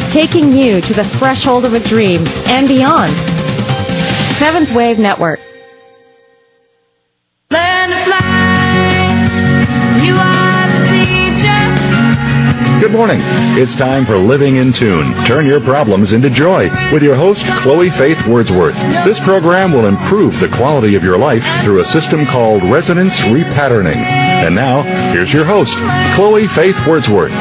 taking you to the threshold of a dream and beyond. Seventh Wave Network. Learn to fly. You are the teacher. Good morning. It's time for Living in Tune. Turn your problems into joy with your host, Chloe Faith Wordsworth. This program will improve the quality of your life through a system called resonance repatterning. And now, here's your host, Chloe Faith Wordsworth.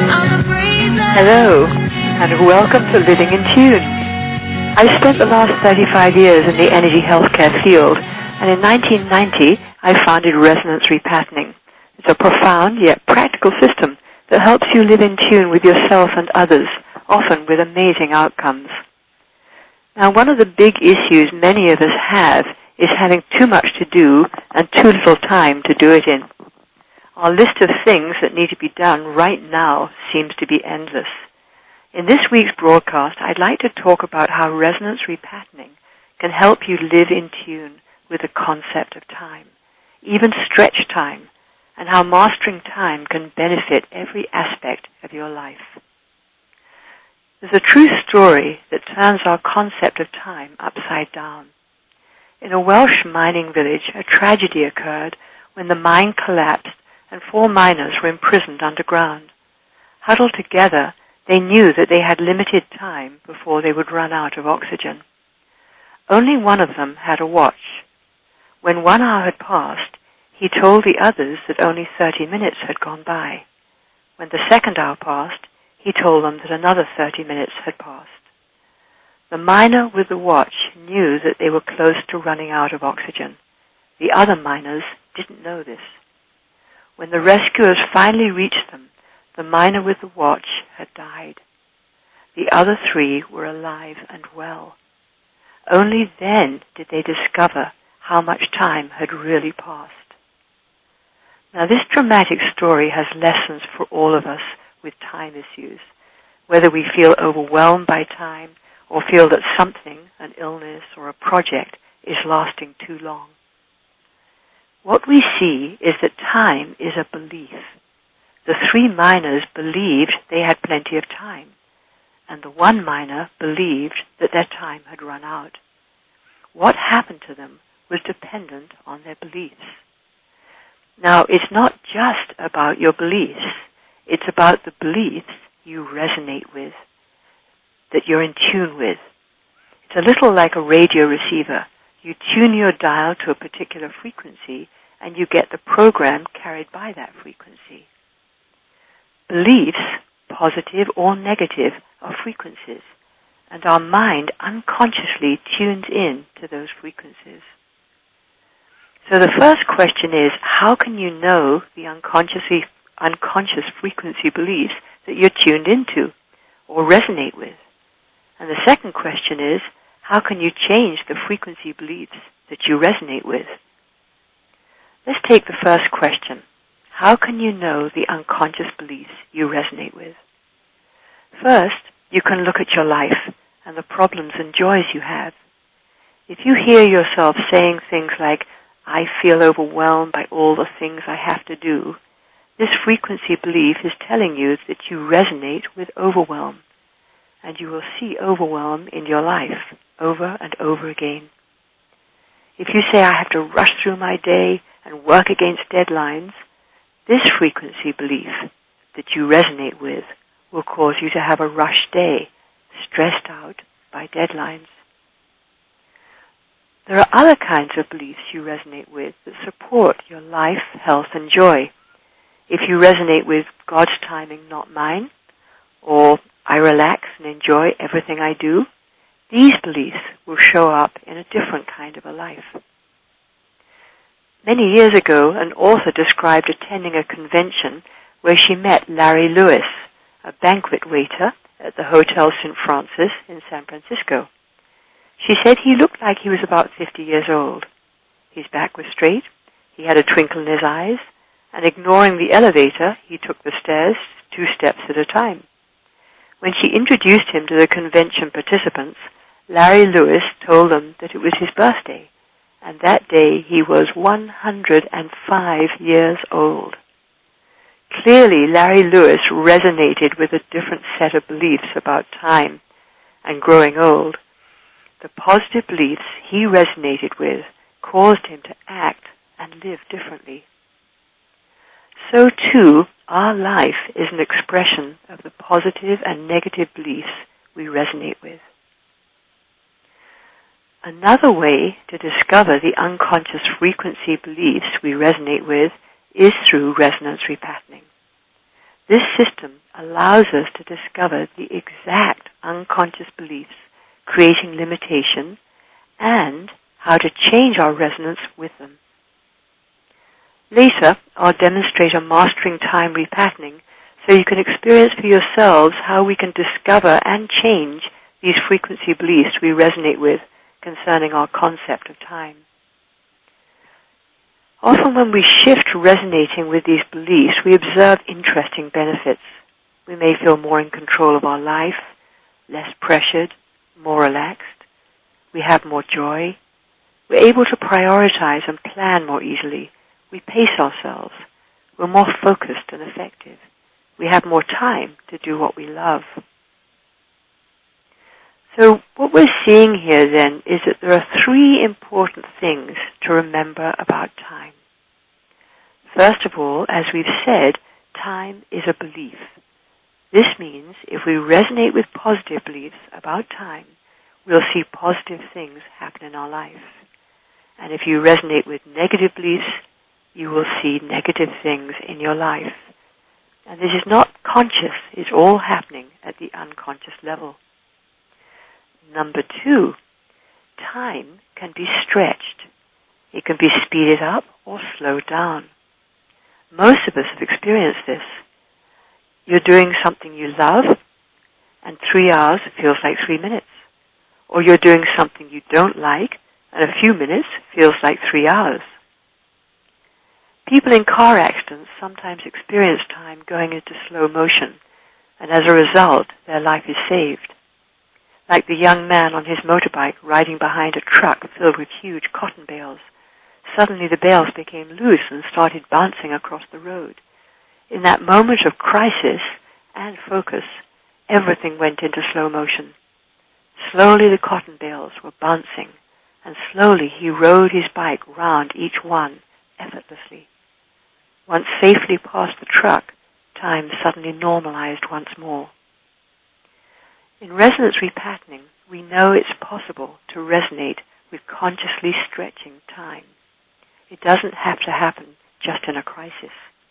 Hello, and welcome to Living in Tune. I've spent the last 35 years in the energy healthcare field, and in 1990, I founded Resonance Repatterning. It's a profound yet practical system that helps you live in tune with yourself and others, often with amazing outcomes. Now, one of the big issues many of us have is having too much to do and too little time to do it in. Our list of things that need to be done right now seems to be endless. In this week's broadcast, I'd like to talk about how resonance repatterning can help you live in tune with the concept of time, even stretch time, and how mastering time can benefit every aspect of your life. There's a true story that turns our concept of time upside down. In a Welsh mining village, a tragedy occurred when the mine collapsed and 4 miners were imprisoned underground. Huddled together, they knew that they had limited time before they would run out of oxygen. Only one of them had a watch. When 1 hour had passed, he told the others that only 30 minutes had gone by. When the second hour passed, he told them that another 30 minutes had passed. The miner with the watch knew that they were close to running out of oxygen. The other miners didn't know this. When the rescuers finally reached them, the miner with the watch had died. The other 3 were alive and well. Only then did they discover how much time had really passed. Now, this dramatic story has lessons for all of us with time issues, whether we feel overwhelmed by time or feel that something, an illness or a project, is lasting too long. What we see is that time is a belief. The 3 miners believed they had plenty of time, and the 1 miner believed that their time had run out. What happened to them was dependent on their beliefs. Now, it's not just about your beliefs. It's about the beliefs you resonate with, that you're in tune with. It's a little like a radio receiver. You tune your dial to a particular frequency, and you get the program carried by that frequency. Beliefs, positive or negative, are frequencies, and our mind unconsciously tunes in to those frequencies. So the first question is, how can you know the unconscious frequency beliefs that you're tuned into or resonate with? And the second question is, how can you change the frequency beliefs that you resonate with? Let's take the first question. How can you know the unconscious beliefs you resonate with? First, you can look at your life and the problems and joys you have. If you hear yourself saying things like, I feel overwhelmed by all the things I have to do, this frequency belief is telling you that you resonate with overwhelm, and you will see overwhelm in your life over and over again. If you say, I have to rush through my day and work against deadlines, this frequency belief that you resonate with will cause you to have a rushed day, stressed out by deadlines. There are other kinds of beliefs you resonate with that support your life, health, and joy. If you resonate with God's timing, not mine, or I relax and enjoy everything I do, these beliefs will show up in a different kind of a life. Many years ago, an author described attending a convention where she met Larry Lewis, a banquet waiter at the Hotel St. Francis in San Francisco. She said he looked like he was about 50 years old. His back was straight, he had a twinkle in his eyes, and ignoring the elevator, he took the stairs 2 steps at a time. When she introduced him to the convention participants, Larry Lewis told them that it was his birthday, and that day he was 105 years old. Clearly, Larry Lewis resonated with a different set of beliefs about time and growing old. The positive beliefs he resonated with caused him to act and live differently. So too, our life is an expression of the positive and negative beliefs we resonate with. Another way to discover the unconscious frequency beliefs we resonate with is through resonance repatterning. This system allows us to discover the exact unconscious beliefs creating limitation and how to change our resonance with them. Later, I'll demonstrate a mastering time repatterning so you can experience for yourselves how we can discover and change these frequency beliefs we resonate with concerning our concept of time. Often when we shift resonating with these beliefs, we observe interesting benefits. We may feel more in control of our life, less pressured, more relaxed. We have more joy. We're able to prioritize and plan more easily. We pace ourselves. We're more focused and effective. We have more time to do what we love. So what we're seeing here then is that there are three important things to remember about time. First of all, as we've said, time is a belief. This means if we resonate with positive beliefs about time, we'll see positive things happen in our life. And if you resonate with negative beliefs, you will see negative things in your life. And this is not conscious, it's all happening at the unconscious level. Number two, time can be stretched. It can be speeded up or slowed down. Most of us have experienced this. You're doing something you love, and 3 hours feels like 3 minutes. Or you're doing something you don't like, and a few minutes feels like 3 hours. People in car accidents sometimes experience time going into slow motion, and as a result, their life is saved. Like the young man on his motorbike riding behind a truck filled with huge cotton bales. Suddenly the bales became loose and started bouncing across the road. In that moment of crisis and focus, everything went into slow motion. Slowly the cotton bales were bouncing, and slowly he rode his bike round each one effortlessly. Once safely past the truck, time suddenly normalized once more. In resonance repatterning, we know it's possible to resonate with consciously stretching time. It doesn't have to happen just in a crisis.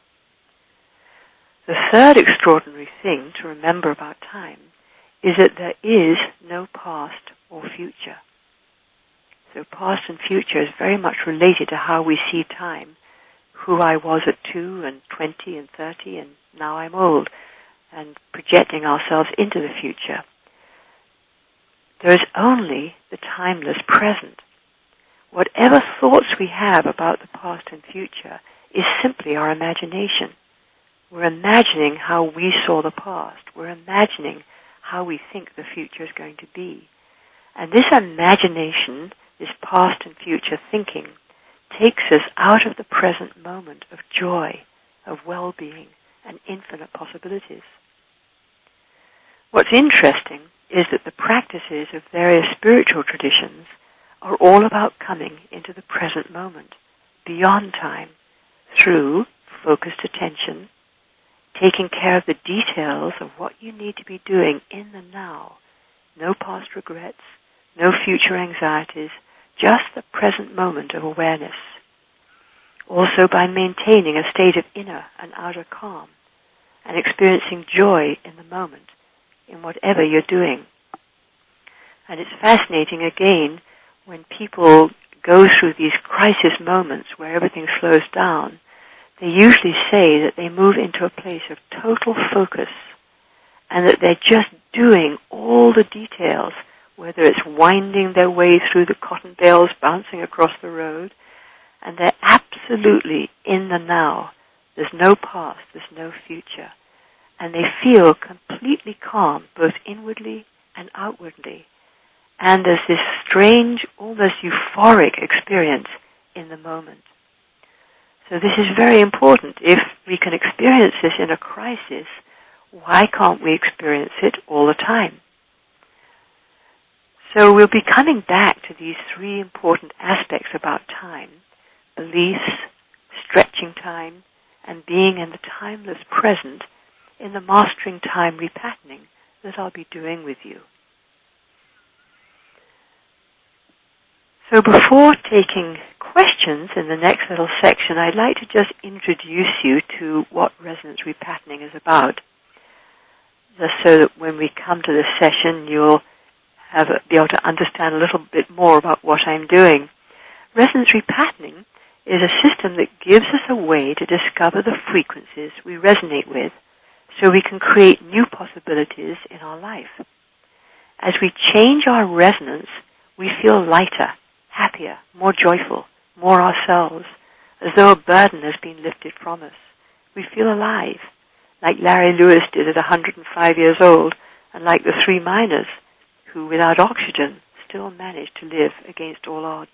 The third extraordinary thing to remember about time is that there is no past or future. So past and future is very much related to how we see time, who I was at 2 and 20 and 30 and now I'm old, and projecting ourselves into the future. There is only the timeless present. Whatever thoughts we have about the past and future is simply our imagination. We're imagining how we saw the past. We're imagining how we think the future is going to be. And this imagination, this past and future thinking, takes us out of the present moment of joy, of well-being, and infinite possibilities. What's interesting is that the practices of various spiritual traditions are all about coming into the present moment, beyond time, through focused attention, taking care of the details of what you need to be doing in the now. No past regrets, no future anxieties, just the present moment of awareness. Also by maintaining a state of inner and outer calm and experiencing joy in the moment, in whatever you're doing. And it's fascinating again when people go through these crisis moments where everything slows down, they usually say that they move into a place of total focus and that they're just doing all the details, whether it's winding their way through the cotton bales bouncing across the road, and they're absolutely in the now. There's no past, there's no future. And they feel completely calm, both inwardly and outwardly. And there's this strange, almost euphoric experience in the moment. So this is very important. If we can experience this in a crisis, why can't we experience it all the time? So we'll be coming back to these three important aspects about time: beliefs, stretching time, and being in the timeless present in the Mastering Time repatterning that I'll be doing with you. So before taking questions in the next little section, I'd like to just introduce you to what resonance repatterning is about, just so that when we come to this session, you'll be able to understand a little bit more about what I'm doing. Resonance repatterning is a system that gives us a way to discover the frequencies we resonate with so we can create new possibilities in our life. As we change our resonance, we feel lighter, happier, more joyful, more ourselves, as though a burden has been lifted from us. We feel alive, like Larry Lewis did at 105 years old, and like the three miners who, without oxygen, still managed to live against all odds.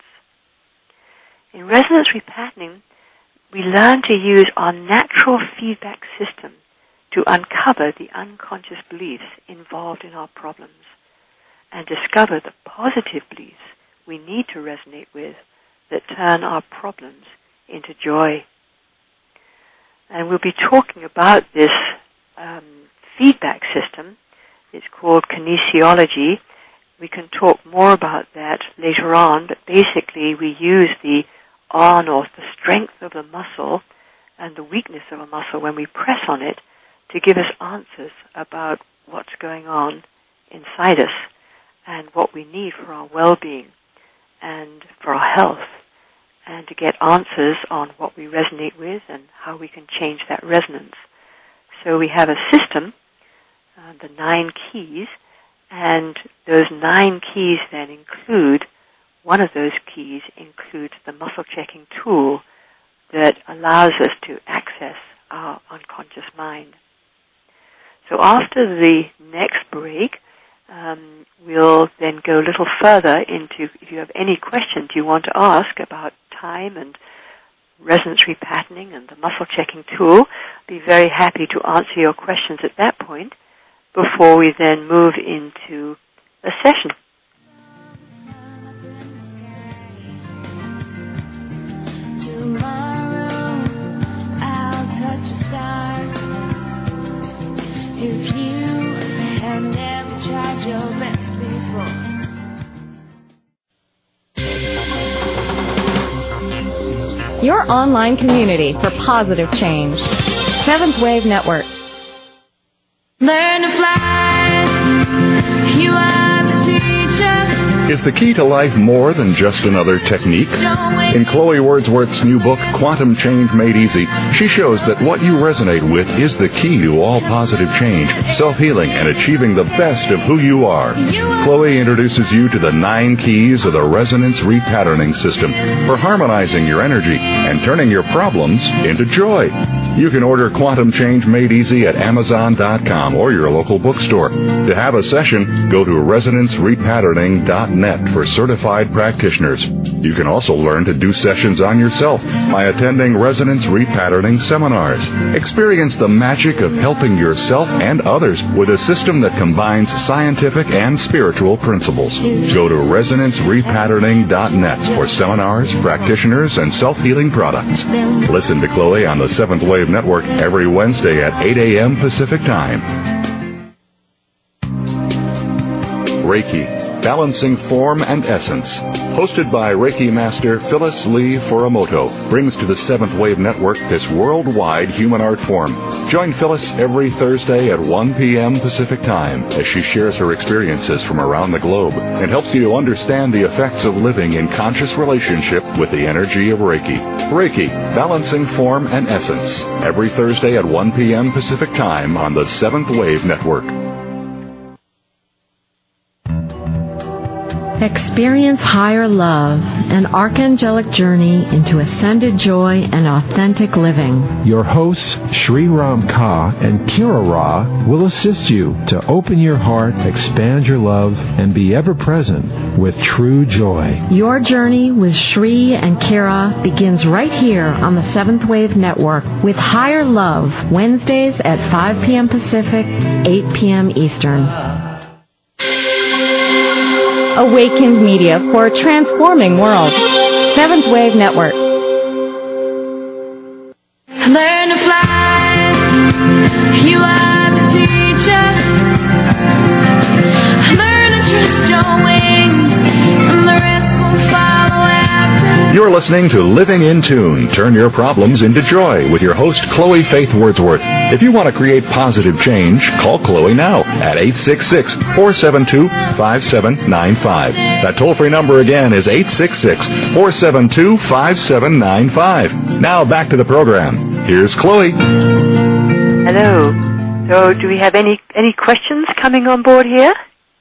In resonance repatterning, we learn to use our natural feedback system to uncover the unconscious beliefs involved in our problems and discover the positive beliefs we need to resonate with that turn our problems into joy. And we'll be talking about this feedback system. It's called kinesiology. We can talk more about that later on, but basically we use the strength of the muscle and the weakness of a muscle when we press on it to give us answers about what's going on inside us and what we need for our well-being and for our health, and to get answers on what we resonate with and how we can change that resonance. So we have a system, the 9 keys, and those 9 keys then include, one of those keys includes the muscle checking tool that allows us to access our unconscious mind. So after the next break, we'll then go a little further into, if you have any questions you want to ask about time and resonance repatterning and the muscle checking tool, I'll be very happy to answer your questions at that point before we then move into a session. Tomorrow I'll touch a star. If you have never tried your best before. Your online community for positive change. Seventh Wave Network. Learn to fly. You are the teacher. Is the key to life more than just another technique? In Chloe Wordsworth's new book, Quantum Change Made Easy, she shows that what you resonate with is the key to all positive change, self-healing, and achieving the best of who you are. Chloe introduces you to the 9 keys of the resonance repatterning system for harmonizing your energy and turning your problems into joy. You can order Quantum Change Made Easy at Amazon.com or your local bookstore. To have a session, go to resonancerepatterning.net for certified practitioners. You can also learn to do sessions on yourself by attending resonance repatterning seminars. Experience the magic of helping yourself and others with a system that combines scientific and spiritual principles. Go to resonancerepatterning.net for seminars, practitioners, and self-healing products. Listen to Chloe on the Seventh Wave Network every Wednesday at 8 a.m. Pacific Time. Reiki, Balancing Form and Essence, hosted by Reiki Master Phyllis Lee Furamoto, brings to the Seventh Wave Network this worldwide human art form. Join Phyllis every Thursday at 1 p.m. Pacific Time as she shares her experiences from around the globe and helps you to understand the effects of living in conscious relationship with the energy of Reiki. Reiki, Balancing Form and Essence, every Thursday at 1 p.m. Pacific Time on the Seventh Wave Network. Experience higher love, an archangelic journey into ascended joy and authentic living. Your hosts, Sri Ram Ka and Kira Ra, will assist you to open your heart, expand your love, and be ever present with true joy. Your journey with Sri and Kira begins right here on the Seventh Wave Network with Higher Love, Wednesdays at 5 p.m. Pacific, 8 p.m. Eastern. Awakened Media for a transforming world. Seventh Wave Network. Learn to fly. You are the teacher. Learn to trust your wings, and the rest will follow after. You're listening to Living in Tune. Turn your problems into joy with your host, Chloe Faith Wordsworth. If you want to create positive change, call Chloe now at 866-472-5795. That toll-free number again is 866-472-5795. Now back to the program. Here's Chloe. Hello. So do we have any questions coming on board here?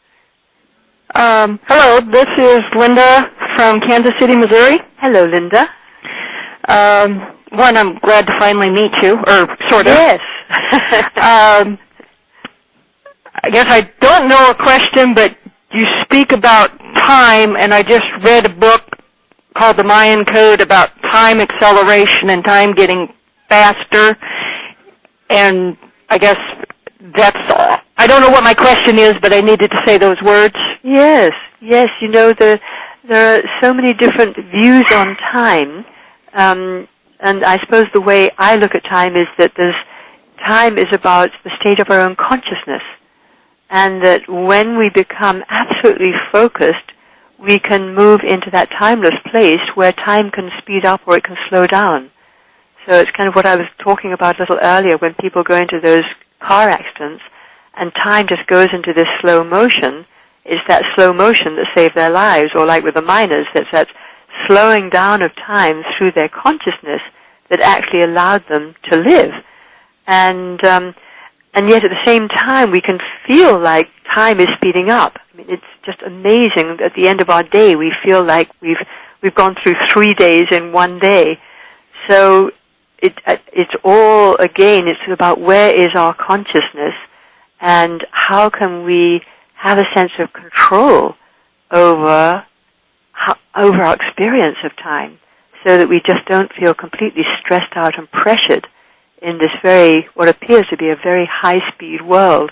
Hello, this is Linda from Kansas City, Missouri. Hello, Linda. One, I'm glad to finally meet you, or sort of. Yes. I guess I don't know a question, but you speak about time, and I just read a book called The Mayan Code about time acceleration and time getting faster, and I guess that's all. I don't know what my question is, but I needed to say those words. Yes. You know, there are so many different views on time, and I suppose the way I look at time is that time is about the state of our own consciousness, and that when we become absolutely focused, we can move into that timeless place where time can speed up or it can slow down. So it's kind of what I was talking about a little earlier when people go into those car accidents and time just goes into this slow motion. It's that slow motion that saved their lives, or like with the miners, that's that slowing down of time through their consciousness that actually allowed them to live. And yet at the same time we can feel like time is speeding up. I mean, it's just amazing that at the end of our day we feel like we've gone through 3 days in one day. So it's all, again, it's about where is our consciousness and how can we have a sense of control over our experience of time, so that we just don't feel completely stressed out and pressured in this what appears to be a very high-speed world.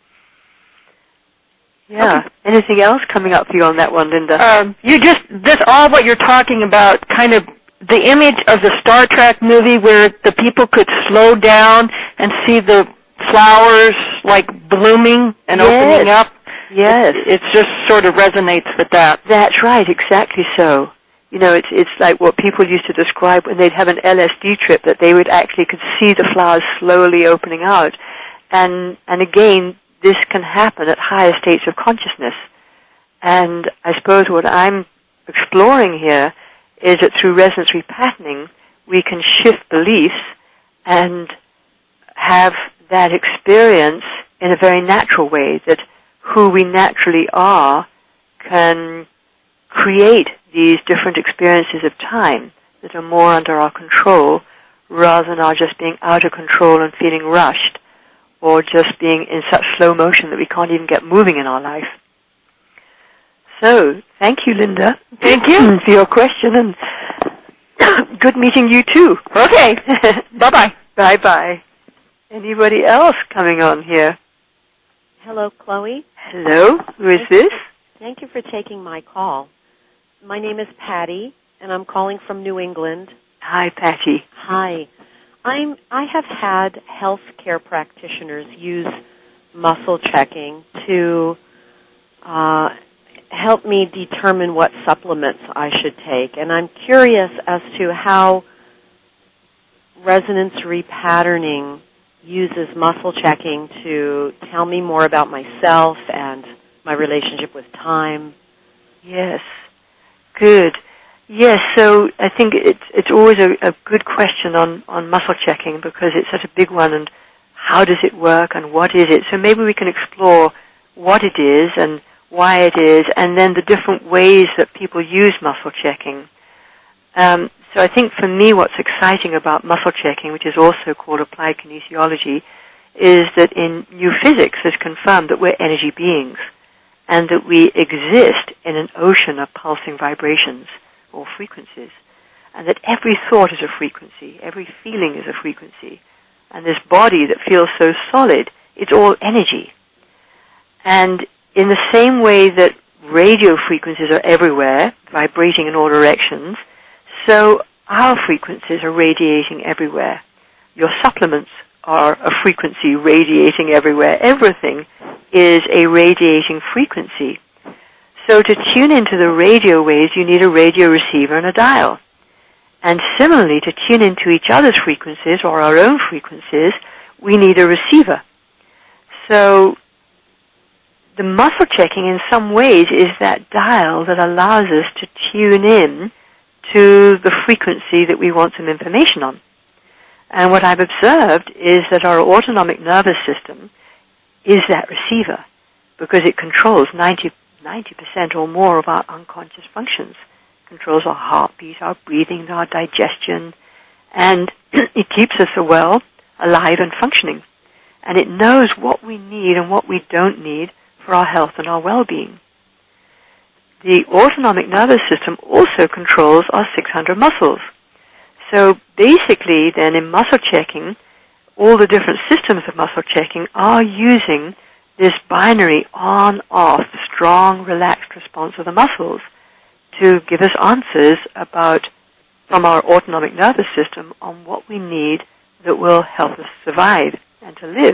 Yeah. Okay. Anything else coming up for you on that one, Linda? All what you're talking about, kind of the image of the Star Trek movie where the people could slow down and see the flowers like blooming and opening up. Yes. It just sort of resonates with that. That's right, exactly so. You know, it's like what people used to describe when they'd have an LSD trip, that they would actually could see the flowers slowly opening out. And again, this can happen at higher states of consciousness. And I suppose what I'm exploring here is that through resonance repatterning, we can shift beliefs and have that experience in a very natural way, that who we naturally are can create these different experiences of time that are more under our control, rather than our just being out of control and feeling rushed, or just being in such slow motion that we can't even get moving in our life. So, thank you, Linda. Thank you for your question, and good meeting you too. Okay. Bye-bye. Bye-bye. Anybody else coming on here? Hello, Chloe. Hello. Who is this? Thank you for taking my call. My name is Patty, and I'm calling from New England. Hi, Patty. Hi. I have had healthcare practitioners use muscle checking to help me determine what supplements I should take. And I'm curious as to how resonance repatterning uses muscle checking to tell me more about myself and my relationship with time. Yes. Good. Yes, so I think it's always a good question on muscle checking, because it's such a big one, and how does it work and what is it? So maybe we can explore what it is and why it is, and then the different ways that people use muscle checking. So I think for me what's exciting about muscle checking, which is also called applied kinesiology, is that in new physics it's confirmed that we're energy beings and that we exist in an ocean of pulsing vibrations or frequencies, and that every thought is a frequency, every feeling is a frequency, and this body that feels so solid, it's all energy. And in the same way that radio frequencies are everywhere, vibrating in all directions, so our frequencies are radiating everywhere. Your supplements are a frequency radiating everywhere. Everything is a radiating frequency. So to tune into the radio waves, you need a radio receiver and a dial. And similarly, to tune into each other's frequencies or our own frequencies, we need a receiver. So the muscle checking in some ways is that dial that allows us to tune in to the frequency that we want some information on. And what I've observed is that our autonomic nervous system is that receiver because it controls 90% or more of our unconscious functions. It controls our heartbeat, our breathing, our digestion, and it keeps us well, alive and functioning. And it knows what we need and what we don't need for our health and our well-being. The autonomic nervous system also controls our 600 muscles. So basically then in muscle checking, all the different systems of muscle checking are using this binary on-off, strong, relaxed response of the muscles to give us answers from our autonomic nervous system on what we need that will help us survive and to live.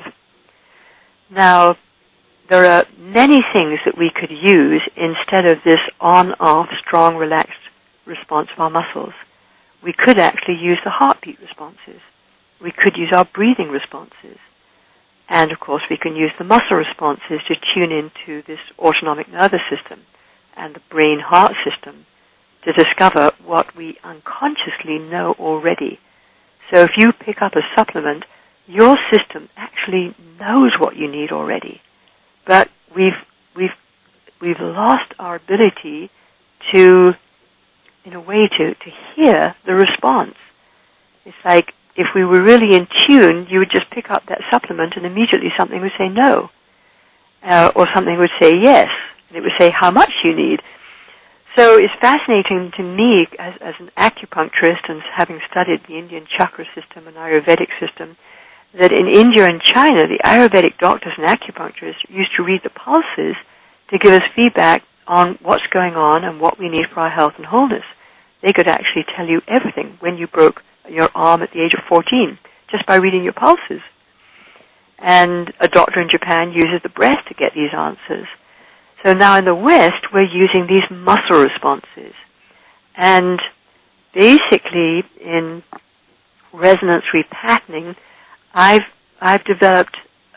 Now, there are many things that we could use instead of this on-off, strong, relaxed response of our muscles. We could actually use the heartbeat responses. We could use our breathing responses. And, of course, we can use the muscle responses to tune into this autonomic nervous system and the brain-heart system to discover what we unconsciously know already. So if you pick up a supplement, your system actually knows what you need already. But we've lost our ability to, in a way, to hear the response. It's like if we were really in tune, you would just pick up that supplement and immediately something would say no. Or something would say yes. And it would say how much you need. So it's fascinating to me as an acupuncturist and having studied the Indian chakra system and Ayurvedic system, that in India and China, the Ayurvedic doctors and acupuncturists used to read the pulses to give us feedback on what's going on and what we need for our health and wholeness. They could actually tell you everything when you broke your arm at the age of 14, just by reading your pulses. And a doctor in Japan uses the breath to get these answers. So now in the West, we're using these muscle responses. And basically, in resonance repatterning, I've developed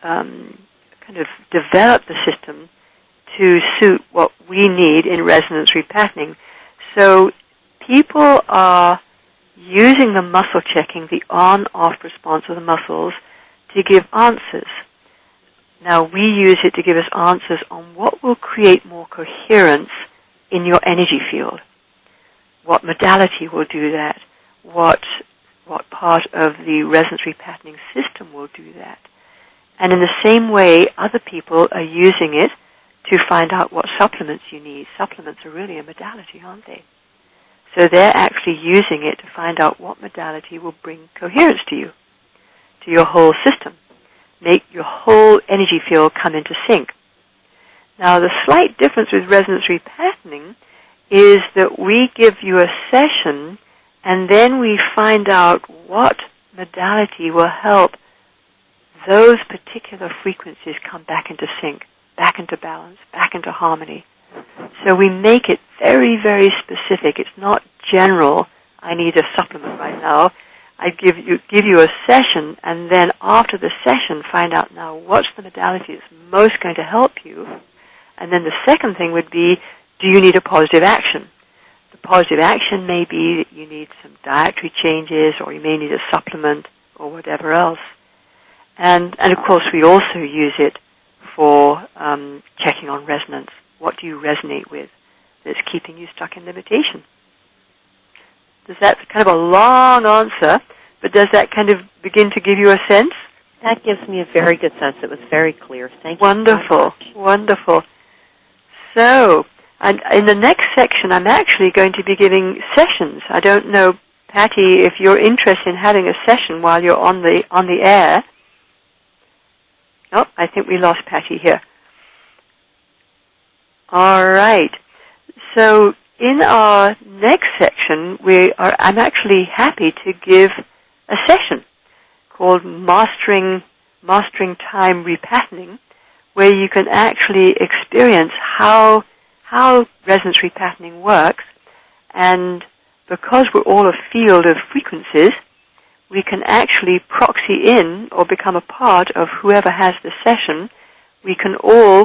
the system to suit what we need in resonance repatterning. So people are using the muscle checking, the on-off response of the muscles, to give answers. Now we use it to give us answers on what will create more coherence in your energy field. What modality will do that? What part of the resonance repatterning system will do that? And in the same way, other people are using it to find out what supplements you need. Supplements are really a modality, aren't they? So they're actually using it to find out what modality will bring coherence to you, to your whole system, make your whole energy field come into sync. Now, the slight difference with resonance repatterning is that we give you a session and then we find out what modality will help those particular frequencies come back into sync, back into balance, back into harmony. So we make it very, very specific. It's not general, I need a supplement right now. I give you a session, and then after the session, find out now what's the modality that's most going to help you. And then the second thing would be, do you need a positive action? The positive action may be that you need some dietary changes, or you may need a supplement, or whatever else. And of course, we also use it for checking on resonance. What do you resonate with that's keeping you stuck in limitation? That's kind of a long answer, but does that kind of begin to give you a sense? That gives me a very good sense. It was very clear. Thank you. Wonderful, wonderful. So, and in the next section, I'm actually going to be giving sessions. I don't know, Patty, if you're interested in having a session while you're on the air. Oh, I think we lost Patty here. All right. So in our next section, I'm actually happy to give a session called Mastering Time Repatterning, where you can actually experience how resonance repatterning works. And because we're all a field of frequencies, we can actually proxy in or become a part of whoever has the session. We can all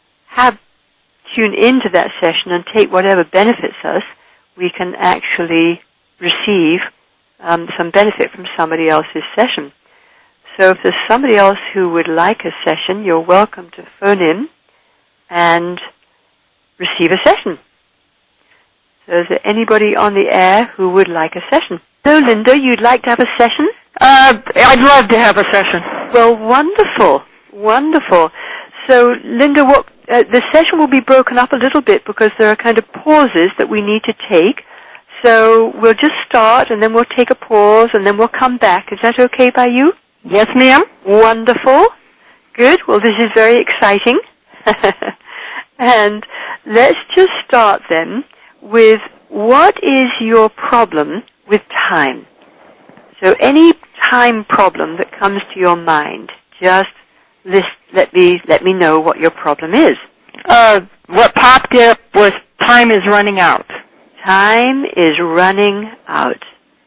tune into that session and take whatever benefits us. We can actually receive some benefit from somebody else's session. So if there's somebody else who would like a session, you're welcome to phone in and receive a session. So is there anybody on the air who would like a session? So, Linda, you'd like to have a session? I'd love to have a session. Well, wonderful, wonderful. So, Linda, the session will be broken up a little bit because there are kind of pauses that we need to take. So we'll just start, and then we'll take a pause, and then we'll come back. Is that okay by you? Yes, ma'am. Wonderful. Good. Well, this is very exciting. And let's just start then with what is your problem with time? So any time problem that comes to your mind, just let me know what your problem is. What popped up was time is running out. Time is running out.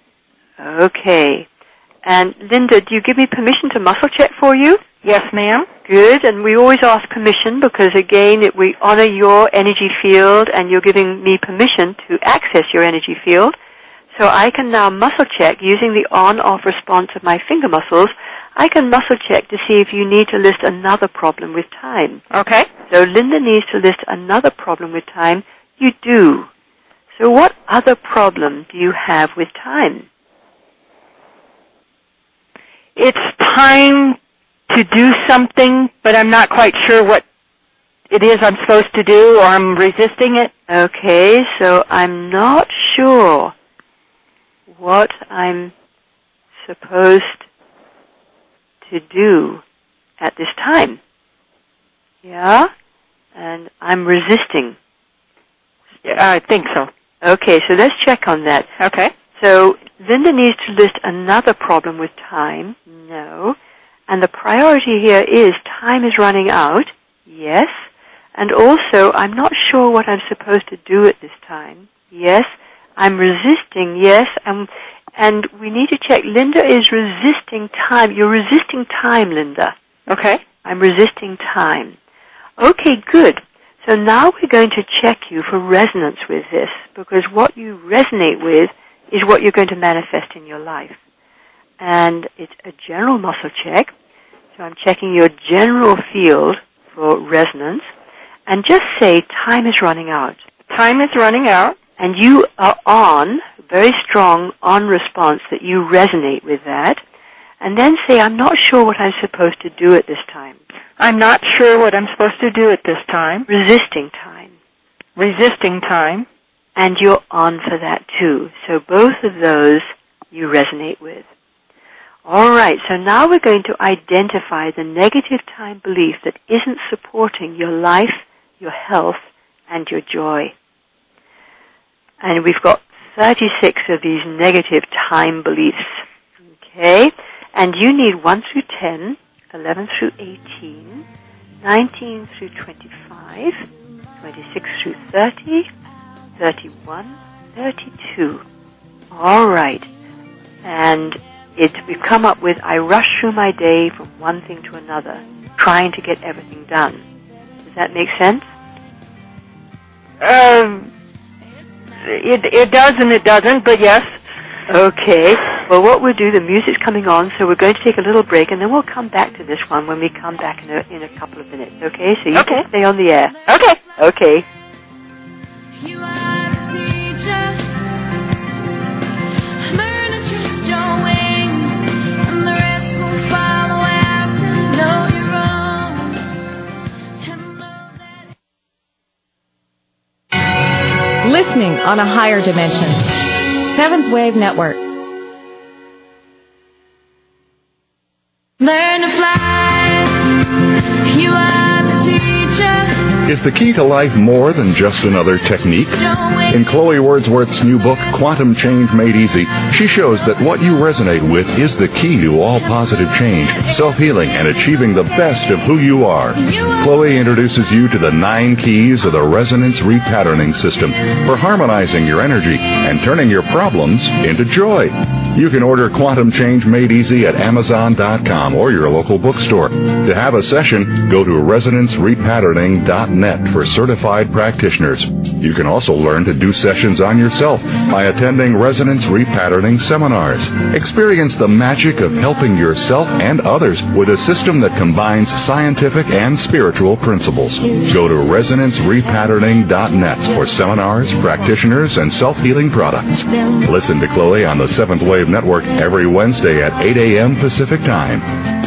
Okay. And Linda, do you give me permission to muscle check for you? Yes, ma'am. Good. And we always ask permission because, again, we honor your energy field and you're giving me permission to access your energy field. So I can now muscle check using the on-off response of my finger muscles. I can muscle check to see if you need to list another problem with time. Okay. So Linda needs to list another problem with time. You do. So what other problem do you have with time? It's time to do something, but I'm not quite sure what it is I'm supposed to do, or I'm resisting it. Okay, so I'm not sure what I'm supposed to do at this time. Yeah? And I'm resisting. I think so. Okay, so let's check on that. Okay. So Linda needs to list another problem with time. No. And the priority here is time is running out. Yes. And also, I'm not sure what I'm supposed to do at this time. Yes. I'm resisting. Yes. And we need to check. Linda is resisting time. You're resisting time, Linda. Okay. I'm resisting time. Okay, good. So now we're going to check you for resonance with this, because what you resonate with is what you're going to manifest in your life. And it's a general muscle check. So I'm checking your general field for resonance. And just say, time is running out. Time is running out. And you are on, very strong on response that you resonate with that. And then say, I'm not sure what I'm supposed to do at this time. I'm not sure what I'm supposed to do at this time. Resisting time. Resisting time. And you're on for that too. So both of those you resonate with. All right, so now we're going to identify the negative time belief that isn't supporting your life, your health, and your joy. And we've got 36 of these negative time beliefs. Okay? And you need 1 through 10, 11 through 18, 19 through 25, 26 through 30, 31, 32. All right. And we've come up with, I rush through my day from one thing to another, trying to get everything done. Does that make sense? It does and it doesn't, but yes. Okay. Well, what we'll do, the music's coming on, so we're going to take a little break, and then we'll come back to this one when we come back in a couple of minutes, okay? So you can stay on the air. Okay. Okay. You are the teacher. Learn to trust your wings, and the rest will follow after. Know you're wrong, and know that. Listening on a higher dimension. Seventh Wave Network. Learn to fly. You are the teacher. Is the key to life more than just another technique? In Chloe Wordsworth's new book, Quantum Change Made Easy, she shows that what you resonate with is the key to all positive change, self-healing, and achieving the best of who you are. Chloe introduces you to the 9 keys of the Resonance Repatterning System for harmonizing your energy and turning your problems into joy. You can order Quantum Change Made Easy at Amazon.com or your local bookstore. To have a session, go to ResonanceRepatterning.net for certified practitioners. You can also learn to do sessions on yourself by attending Resonance Repatterning seminars. Experience the magic of helping yourself and others with a system that combines scientific and spiritual principles. Go to ResonanceRepatterning.net for seminars, practitioners, and self-healing products. Listen to Chloe on the Seventh Wave Network every Wednesday at 8 a.m. Pacific Time.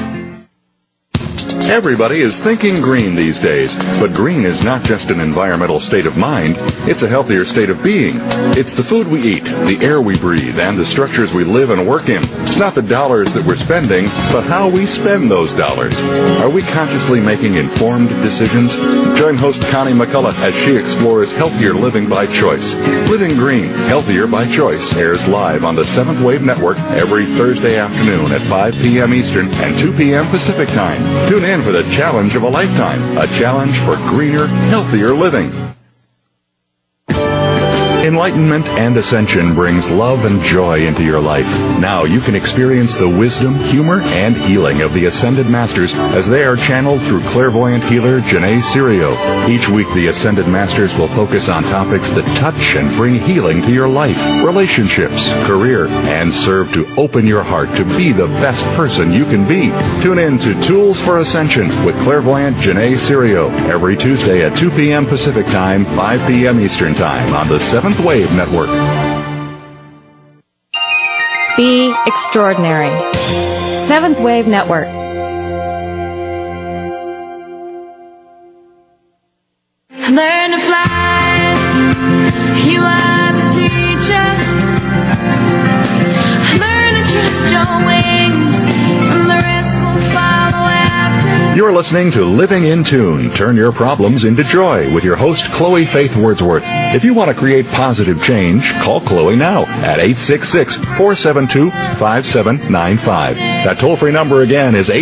Everybody is thinking green these days, but green is not just an environmental state of mind, it's a healthier state of being. It's the food we eat, the air we breathe, and the structures we live and work in. It's not the dollars that we're spending, but how we spend those dollars. Are we consciously making informed decisions? Join host Connie McCullough as she explores healthier living by choice. Living Green, Healthier by Choice airs live on the Seventh Wave Network every Thursday afternoon at 5 p.m. Eastern and 2 p.m. Pacific Time. Tune in for the challenge of a lifetime, a challenge for greener, healthier living. Enlightenment and ascension brings love and joy into your life. Now you can experience the wisdom, humor, and healing of the Ascended Masters as they are channeled through clairvoyant healer Janae Serio. Each week the Ascended Masters will focus on topics that touch and bring healing to your life, relationships, career, and serve to open your heart to be the best person you can be. Tune in to Tools for Ascension with clairvoyant Janae Serio every Tuesday at 2 p.m. Pacific Time, 5 p.m. Eastern Time on the Seventh Wave Network. Be extraordinary. Seventh Wave Network. Learn to fly. You are the teacher. Learn to trust your wings, and the rest will follow after. You're listening to Living in Tune. Turn your problems into joy with your host, Chloe Faith Wordsworth. If you want to create positive change, call Chloe now at 866-472-5795. That toll-free number again is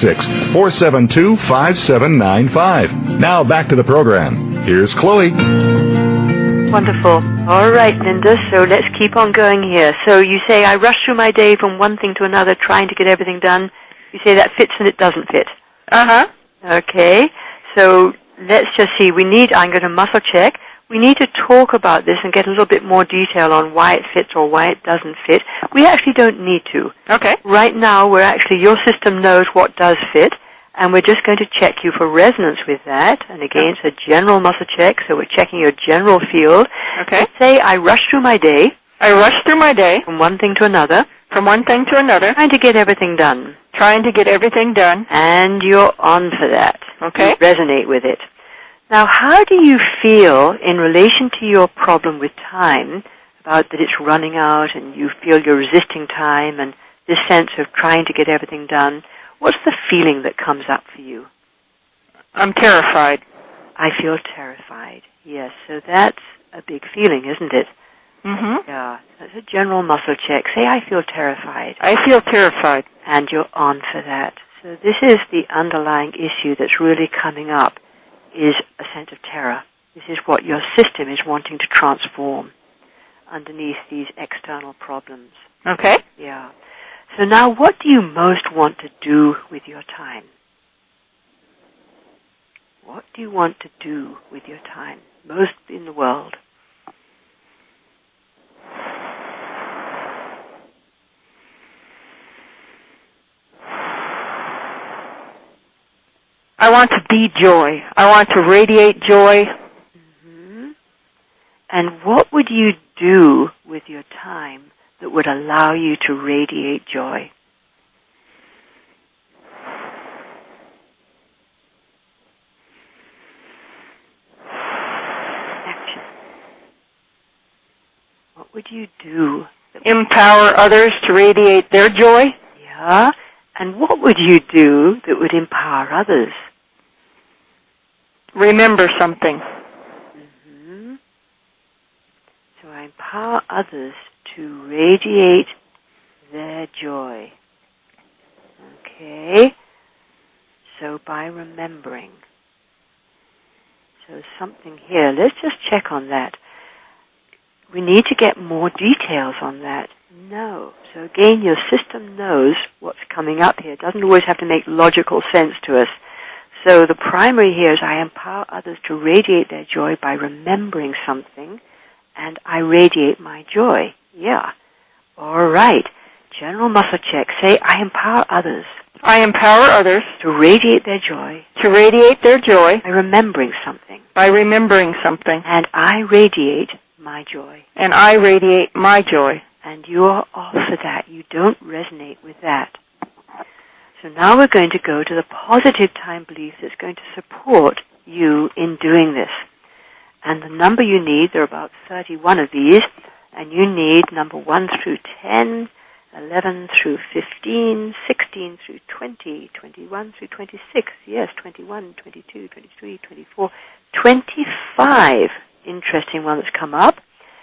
866-472-5795. Now back to the program. Here's Chloe. Wonderful. All right, Linda, so let's keep on going here. So you say, I rush through my day from one thing to another trying to get everything done. You say that fits and it doesn't fit. Uh-huh. Okay, so let's just see. I'm going to muscle check. We need to talk about this and get a little bit more detail on why it fits or why it doesn't fit. We actually don't need to. Okay. Right now, your system knows what does fit, and we're just going to check you for resonance with that. And again, it's a general muscle check, so we're checking your general field. Okay. Let's say I rush through my day. I rush through my day. From one thing to another. From one thing to another. Trying to get everything done. Trying to get everything done. And you're on for that. Okay. You resonate with it. Now, how do you feel in relation to your problem with time, about that it's running out and you feel you're resisting time and this sense of trying to get everything done? What's the feeling that comes up for you? I'm terrified. I feel terrified. Yes, so that's a big feeling, isn't it? Mm-hmm. Yeah, that's a general muscle check. Say, I feel terrified. I feel terrified. And you're on for that. So this is the underlying issue that's really coming up, is a sense of terror. This is what your system is wanting to transform underneath these external problems. Okay. Yeah. So now what do you most want to do with your time? What do you want to do with your time most in the world? want to be joy. I want to radiate joy. Mm-hmm. And what would you do with your time that would allow you to radiate joy? Action. What would you do? Empower others to radiate their joy. Yeah. And what would you do that would empower others? Remember something. Mm-hmm. So I empower others to radiate their joy. Okay? So by remembering. So something here. Let's just check on that. We need to get more details on that. No. So again, your system knows what's coming up here. It doesn't always have to make logical sense to us. So the primary here is I empower others to radiate their joy by remembering something, and I radiate my joy. Yeah. All right. General muscle check. Say, I empower others. I empower others To radiate their joy. to radiate their joy By remembering something. by remembering something. And I radiate my joy. And I radiate my joy. And you are off for that. You don't resonate with that. So now we're going to go to the positive time belief that's going to support you in doing this. And the number you need, there are about 31 of these, and you need number 1 through 10, 11 through 15, 16 through 20, 21 through 26, yes, 21, 22, 23, 24, 25. Interesting one that's come up.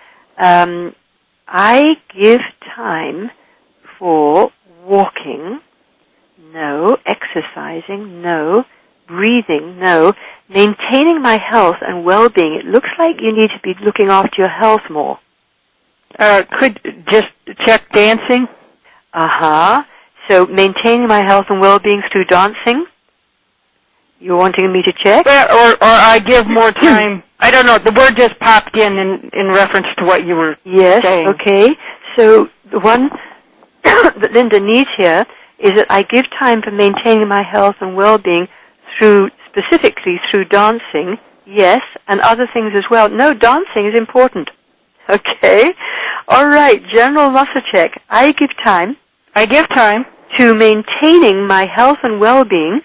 I give time for walking, no. Exercising, no. Breathing, no. Maintaining my health and well-being. It looks like you need to be looking after your health more. Could just check dancing? Uh-huh. So maintaining my health and well-being through dancing? You're wanting me to check? Or I give more time. I don't know. The word just popped in reference to what you were Yes, saying. okay. So the one that Linda needs here is that I give time for maintaining my health and well-being specifically through dancing, yes, and other things as well. No, dancing is important. Okay? All right, general muscle check. I give time to maintaining my health and well-being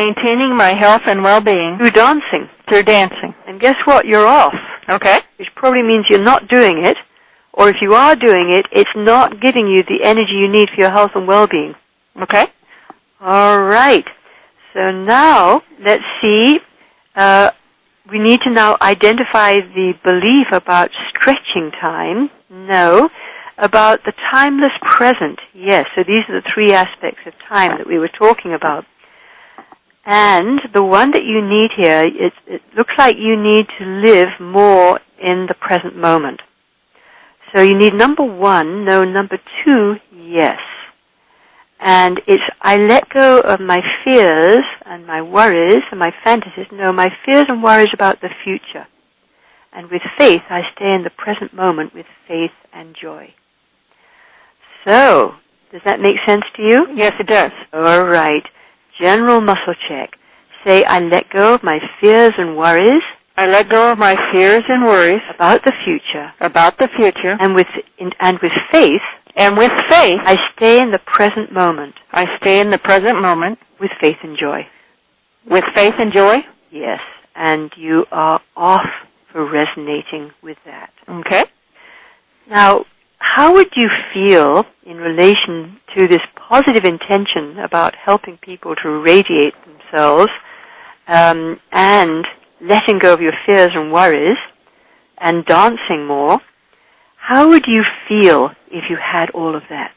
through dancing. And guess what? You're off. Okay. Which probably means you're not doing it, or if you are doing it, it's not giving you the energy you need for your health and well-being. Okay. All right. So now, let's see. We need to now identify the belief about stretching time. No. About the timeless present. Yes. So these are the three aspects of time that we were talking about. And the one that you need here, it looks like you need to live more in the present moment. So you need number 1, no. Number 2, yes. And it's, I let go of my fears and my worries and my fantasies. No, my fears and worries about the future. And with faith, I stay in the present moment with faith and joy. So, does that make sense to you? Yes, it does. All right. General muscle check. Say, I let go of my fears and worries. I let go of my fears and worries about the future. And with faith, I stay in the present moment. With faith and joy. With faith and joy? Yes. And you are off for resonating with that. Okay. Now, how would you feel in relation to this positive intention about helping people to radiate themselves and letting go of your fears and worries and dancing more? How would you feel if you had all of that?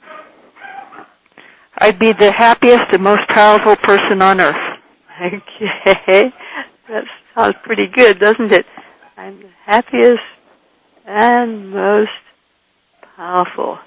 I'd be the happiest and most powerful person on earth. Okay. That sounds pretty good, doesn't it? I'm the happiest and most powerful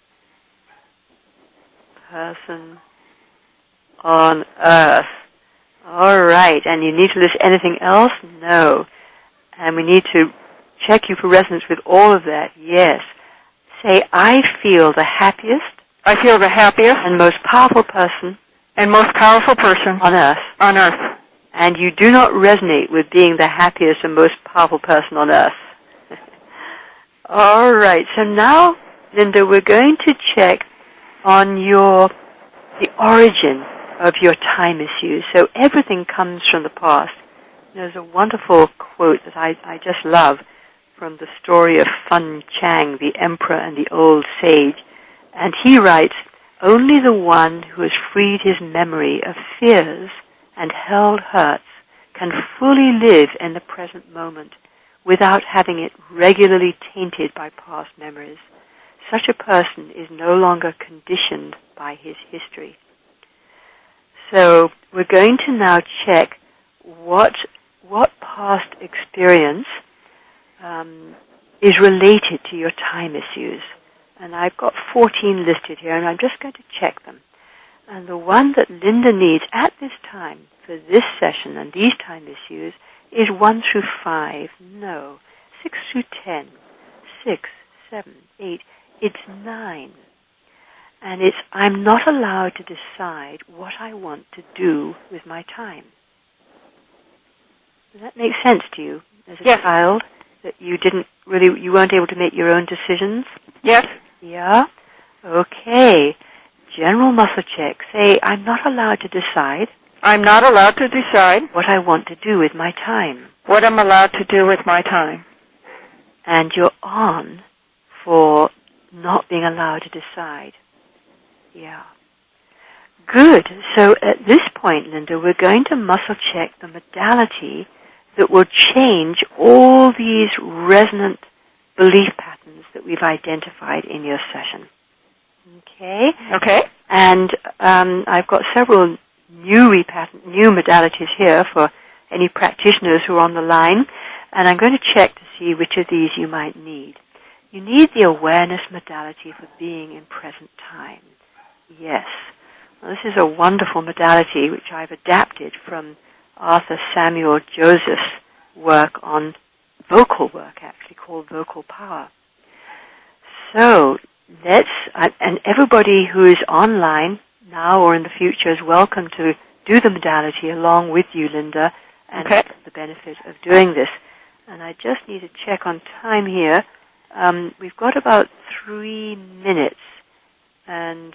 person on earth. All right. And you need to list anything else? No. And we need to check you for resonance with all of that. Yes. Say, I feel the happiest. And most powerful person. on earth. and you do not resonate with being the happiest and most powerful person on earth. All right, so now, Linda, we're going to check on the origin of your time issues. So everything comes from the past. There's a wonderful quote that I just love from the story of Fun Chang, the emperor and the old sage. And he writes, "Only the one who has freed his memory of fears and held hurts can fully live in the present moment without having it regularly tainted by past memories. Such a person is no longer conditioned by his history." So we're going to now check what past experience is related to your time issues. And I've got 14 listed here, and I'm just going to check them. And the one that Linda needs at this time for this session and these time issues is 1 through 5. No. 6 through 10. 6, 7, 8. It's 9. And it's, I'm not allowed to decide what I want to do with my time. Does that make sense to you as a child? That you weren't able to make your own decisions? Yes. Yeah? Okay. General muscle check. Say, I'm not allowed to decide. I'm not allowed to decide what I want to do with my time. What I'm allowed to do with my time. And you're on for not being allowed to decide. Yeah. Good. So at this point, Linda, we're going to muscle check the modality that will change all these resonant belief patterns that we've identified in your session. Okay? Okay. And I've got several new modalities here for any practitioners who are on the line, and I'm going to check to see which of these you might need. You need the awareness modality for being in present time. Yes. Well, this is a wonderful modality which I've adapted from Arthur Samuel Joseph's work on vocal work, actually called Vocal Power. So and everybody who is online now or in the future is welcome to do the modality along with you, Linda, and the benefit of doing this. And I just need to check on time here. We've got about 3 minutes, and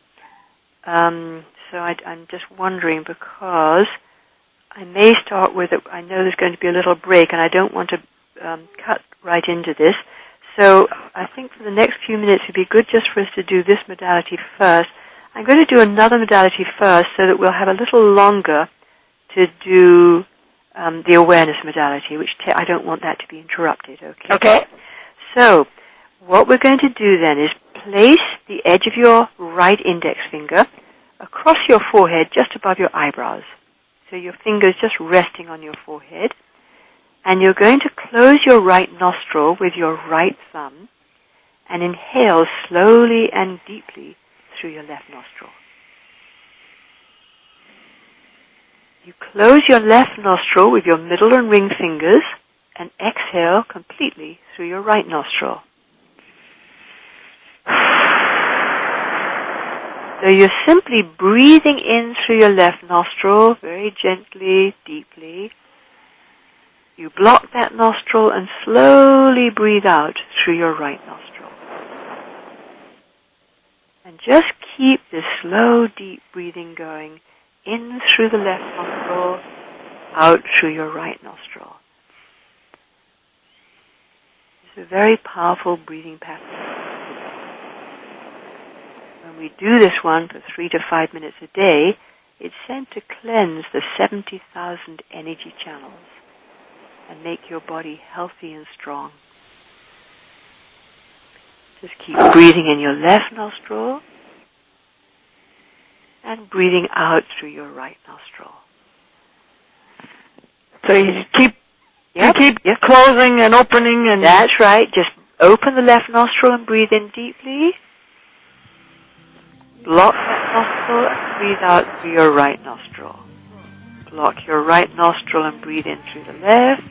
so I'm just wondering, because I may start with I know there's going to be a little break, and I don't want to cut right into this. So I think for the next few minutes it would be good just for us to do this modality first. I'm going to do another modality first so that we'll have a little longer to do the awareness modality, which I don't want that to be interrupted. Okay. Okay. So what we're going to do then is place the edge of your right index finger across your forehead just above your eyebrows. So your finger's just resting on your forehead. And you're going to close your right nostril with your right thumb and inhale slowly and deeply through your left nostril. You close your left nostril with your middle and ring fingers and exhale completely through your right nostril. So you're simply breathing in through your left nostril very gently, deeply. You block that nostril and slowly breathe out through your right nostril. And just keep this slow, deep breathing going in through the left nostril, out through your right nostril. It's a very powerful breathing pattern. When we do this one for 3 to 5 minutes a day, it's sent to cleanse the 70,000 energy channels and make your body healthy and strong. Just keep breathing in your left nostril and breathing out through your right nostril. So you keep closing and opening, and that's right. Just open the left nostril and breathe in deeply. Block that nostril and breathe out through your right nostril. Block your right nostril and breathe in through the left.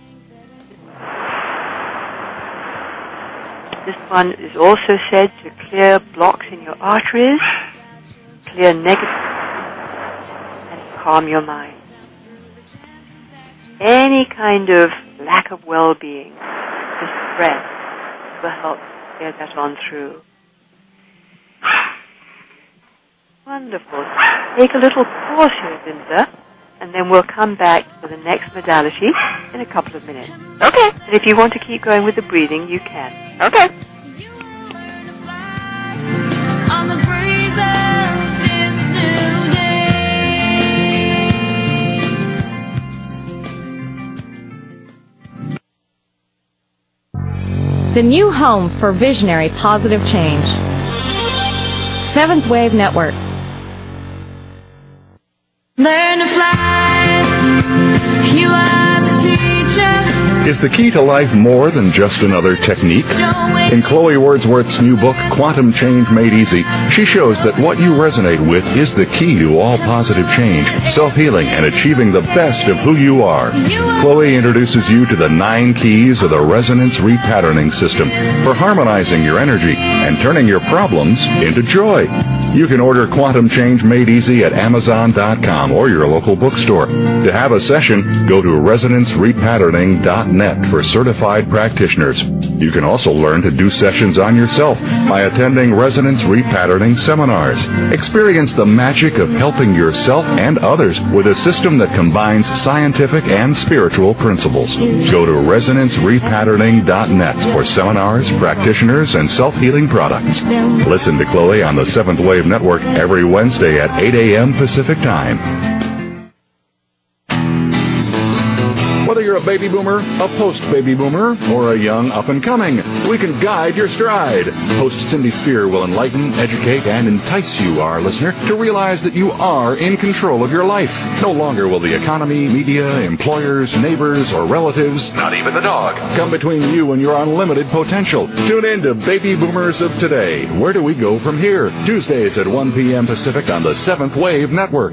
This one is also said to clear blocks in your arteries, clear negative, and calm your mind. any kind of lack of well-being, distress, will help get that on through. Wonderful. Take a little pause here, Linda, and then we'll come back to the next modality in a couple of minutes. Okay. And if you want to keep going with the breathing, you can. Okay. On the breeze of this new day. The new home for visionary positive change. Seventh Wave Network. Learn to fly. You are the teacher. Is the key to life more than just another technique? In Chloe Wordsworth's new book, Quantum Change Made Easy, she shows that what you resonate with is the key to all positive change, self-healing, and achieving the best of who you are. Chloe introduces you to the 9 keys of the Resonance Repatterning System for harmonizing your energy and turning your problems into joy. You can order Quantum Change Made Easy at Amazon.com or your local bookstore. To have a session, go to ResonanceRepatterning.net for certified practitioners. You can also learn to do sessions on yourself by attending Resonance Repatterning seminars. Experience the magic of helping yourself and others with a system that combines scientific and spiritual principles. Go to ResonanceRepatterning.net for seminars, practitioners, and self-healing products. Listen to Chloe on the Seventh Wave Network every Wednesday at 8 a.m. Pacific Time. Whether you're a baby boomer, a post-baby boomer, or a young up-and-coming, we can guide your stride. Host Cindy Spear will enlighten, educate, and entice you, our listener, to realize that you are in control of your life. No longer will the economy, media, employers, neighbors, or relatives, not even the dog, come between you and your unlimited potential. Tune in to Baby Boomers of Today. Where do we go from here? Tuesdays at 1 p.m. Pacific on the Seventh Wave Network.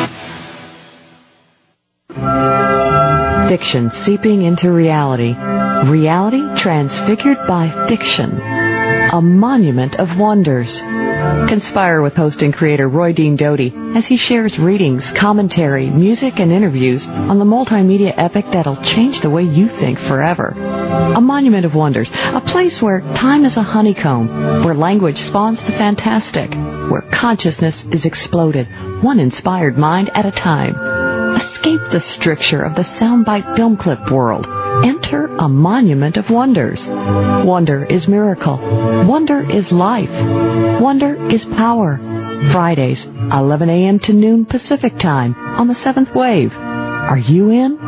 Fiction seeping into reality. Reality transfigured by fiction. A monument of wonders. Conspire with host and creator Roy Dean Doty as he shares readings, commentary, music, and interviews on the multimedia epic that'll change the way you think forever. A monument of wonders. A place where time is a honeycomb, where language spawns the fantastic, where consciousness is exploded, one inspired mind at a time. Escape the stricture of the soundbite film clip world. Enter a monument of wonders. Wonder is miracle. Wonder is life. Wonder is power. Fridays, 11 a.m. to noon Pacific Time on the Seventh Wave. Are you in?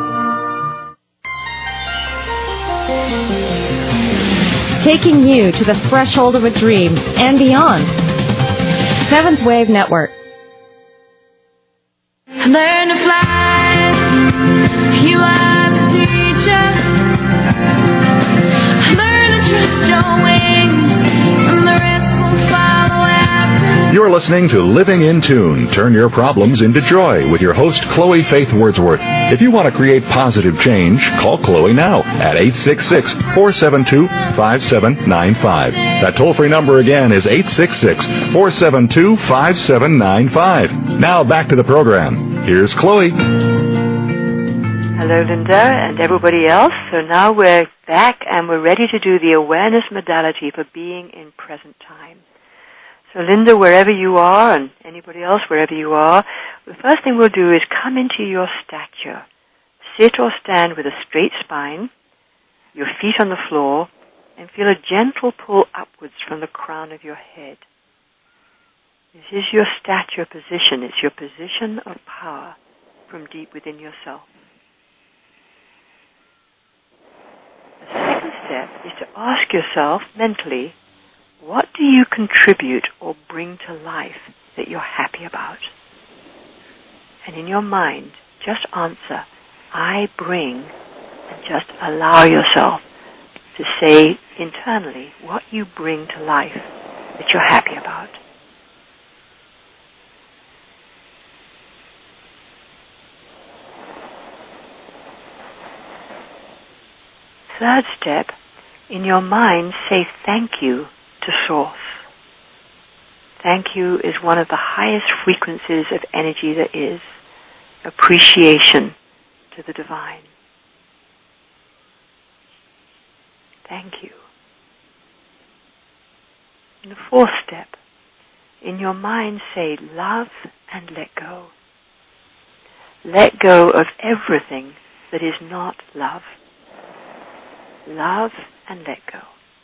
Taking you to the threshold of a dream and beyond. Seventh Wave Network. Learn to fly. You are the teacher. Learn to trust your wings, and the rest will follow after. You're listening to Living in Tune. Turn your problems into joy with your host, Chloe Faith Wordsworth. If you want to create positive change, call Chloe now at 866-472-5795. That toll-free number again is 866-472-5795. Now back to the program. Here's Chloe. Hello, Linda, and everybody else. So now we're back and we're ready to do the awareness modality for being in present time. So Linda, wherever you are, and anybody else, wherever you are, the first thing we'll do is come into your stature. Sit or stand with a straight spine, your feet on the floor, and feel a gentle pull upwards from the crown of your head. This is your stature position. It's your position of power from deep within yourself. The second step is to ask yourself mentally, what do you contribute or bring to life that you're happy about? And in your mind, just answer, I bring, and just allow yourself to say internally what you bring to life that you're happy about. Third step, in your mind, say thank you to Source. Thank you is one of the highest frequencies of energy there is. Appreciation to the divine. Thank you. And the fourth step, in your mind say love and let go. Let go of everything that is not love. Love and let go.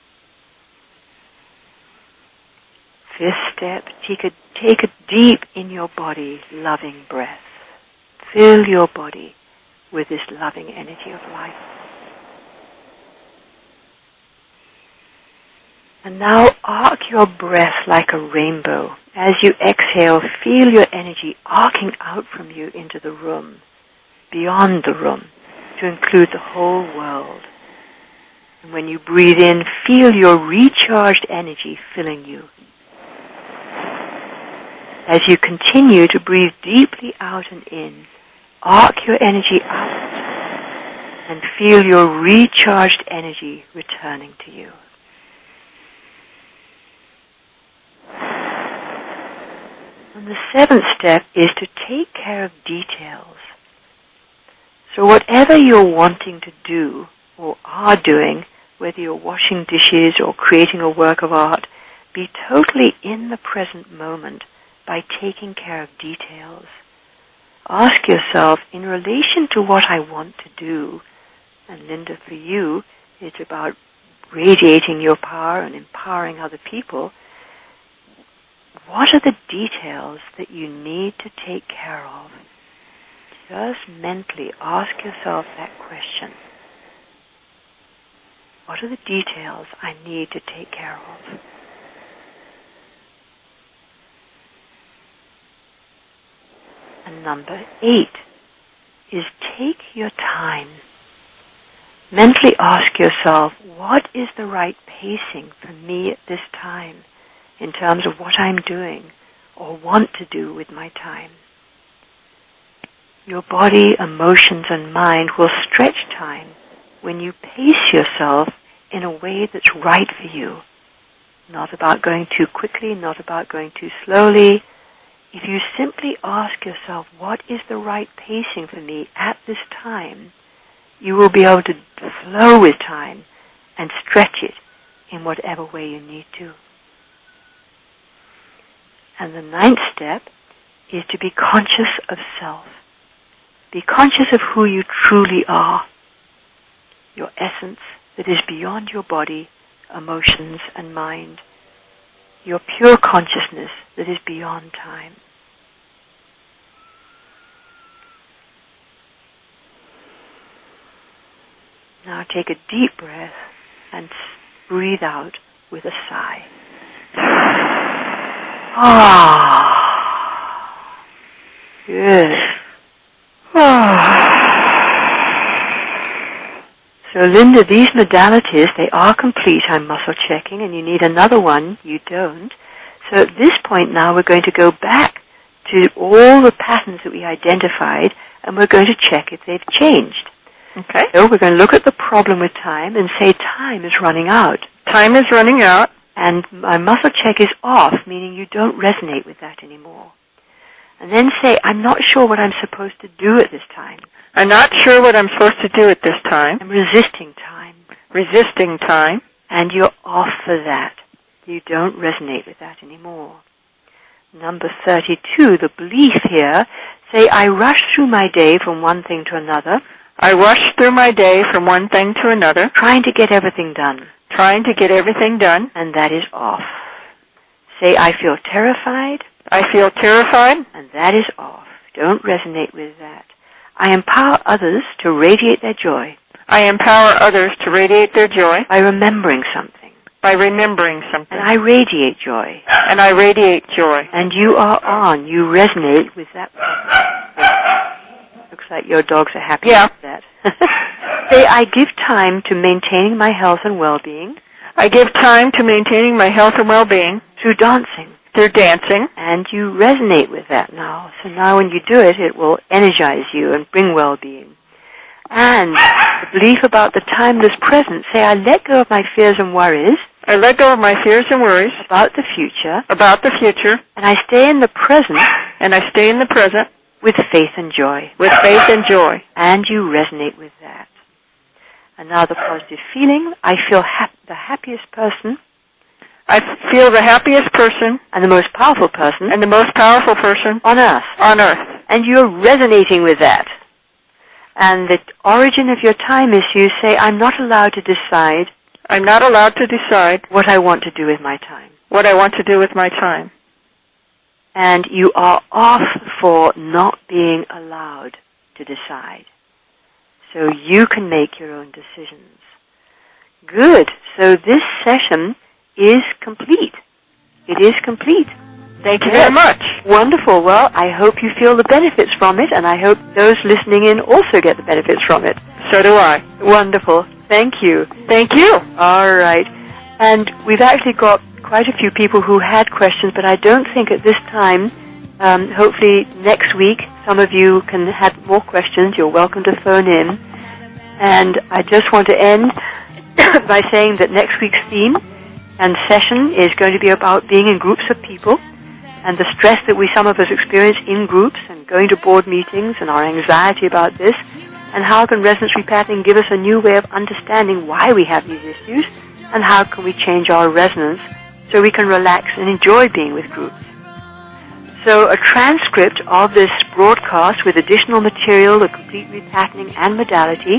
Fifth step, take a deep in your body loving breath. Fill your body with this loving energy of life. And now arc your breath like a rainbow. As you exhale, feel your energy arcing out from you into the room, beyond the room, to include the whole world. And when you breathe in, feel your recharged energy filling you. As you continue to breathe deeply out and in, arc your energy out and feel your recharged energy returning to you. And the seventh step is to take care of details. So whatever you're wanting to do or are doing, whether you're washing dishes or creating a work of art, be totally in the present moment by taking care of details. Ask yourself, in relation to what I want to do, and Linda, for you, it's about radiating your power and empowering other people, what are the details that you need to take care of? Just mentally ask yourself that question. What are the details I need to take care of? And number 8 is take your time. Mentally ask yourself, what is the right pacing for me at this time in terms of what I'm doing or want to do with my time? Your body, emotions, and mind will stretch time when you pace yourself in a way that's right for you. Not about going too quickly, not about going too slowly. If you simply ask yourself, what is the right pacing for me at this time, you will be able to flow with time and stretch it in whatever way you need to. And the 9th step is to be conscious of self. Be conscious of who you truly are, your essence that is beyond your body, emotions, and mind, your pure consciousness that is beyond time. Now take a deep breath and breathe out with a sigh. Good. So Linda, these modalities, they are complete. I'm muscle checking, and you need another one. You don't. So at this point now, we're going to go back to all the patterns that we identified, and we're going to check if they've changed. Okay. So we're going to look at the problem with time and say time is running out. Time is running out. And my muscle check is off, meaning you don't resonate with that anymore. And then say, I'm not sure what I'm supposed to do at this time. I'm not sure what I'm supposed to do at this time. I'm resisting time. Resisting time. And you're off for that. You don't resonate with that anymore. Number 32, the belief here, say, I rush through my day from one thing to another. I rush through my day from one thing to another. Trying to get everything done. Trying to get everything done. And that is off. Say, I feel terrified. I feel terrified. And that is off. Don't resonate with that. I empower others to radiate their joy. I empower others to radiate their joy. By remembering something. By remembering something. And I radiate joy. And I radiate joy. And you are on. You resonate with that. Looks like your dogs are happy with that. Say, I give time to maintaining my health and well-being. I give time to maintaining my health and well-being. Through dancing. Through dancing. And you resonate with that now. So now when you do it, it will energize you and bring well-being. And the belief about the timeless present. Say, I let go of my fears and worries. I let go of my fears and worries. About the future. About the future. And I stay in the present. And I stay in the present. With faith and joy. With faith and joy. And you resonate with that. And now the positive feeling. I feel the happiest person. I feel the happiest person. And the most powerful person. And the most powerful person. On earth. On earth. And you're resonating with that. And the origin of your time is you say, I'm not allowed to decide. I'm not allowed to decide. What I want to do with my time. What I want to do with my time. And you are off for not being allowed to decide. So you can make your own decisions. Good. So this session is complete. It is complete. Thank you very much. Wonderful. Well, I hope you feel the benefits from it, and I hope those listening in also get the benefits from it. So do I. Wonderful. Thank you. Thank you. All right. And we've actually got quite a few people who had questions, but I don't think at this time, hopefully next week, some of you can have more questions. You're welcome to phone in. And I just want to end by saying that next week's theme and session is going to be about being in groups of people and the stress that some of us experience in groups and going to board meetings and our anxiety about this, and how can resonance repatterning give us a new way of understanding why we have these issues, and how can we change our resonance so we can relax and enjoy being with groups. So a transcript of this broadcast with additional material, the complete repatterning and modality,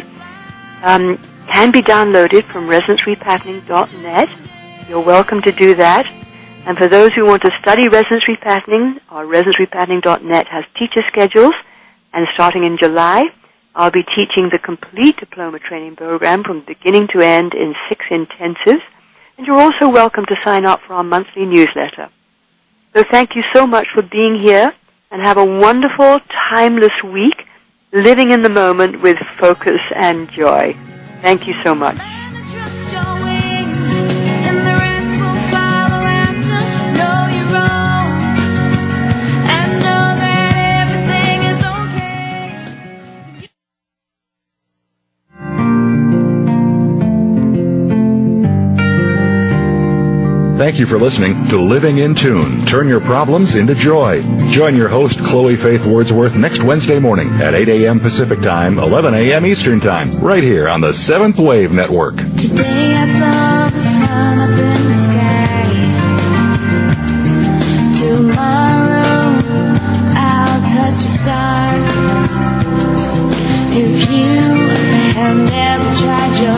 can be downloaded from resonancerepatterning.net. You're welcome to do that. And for those who want to study resonance repatterning, our resonancerepatterning.net has teacher schedules, and starting in July, I'll be teaching the complete diploma training program from beginning to end in 6 intensives, and you're also welcome to sign up for our monthly newsletter. So thank you so much for being here, and have a wonderful, timeless week, living in the moment with focus and joy. Thank you so much. Thank you for listening to Living in Tune. Turn your problems into joy. Join your host, Chloe Faith Wordsworth, next Wednesday morning at 8 a.m. Pacific Time, 11 a.m. Eastern Time, right here on the Seventh Wave Network. Today I saw the sun up in the sky. Tomorrow I'll touch a star. If you have never tried your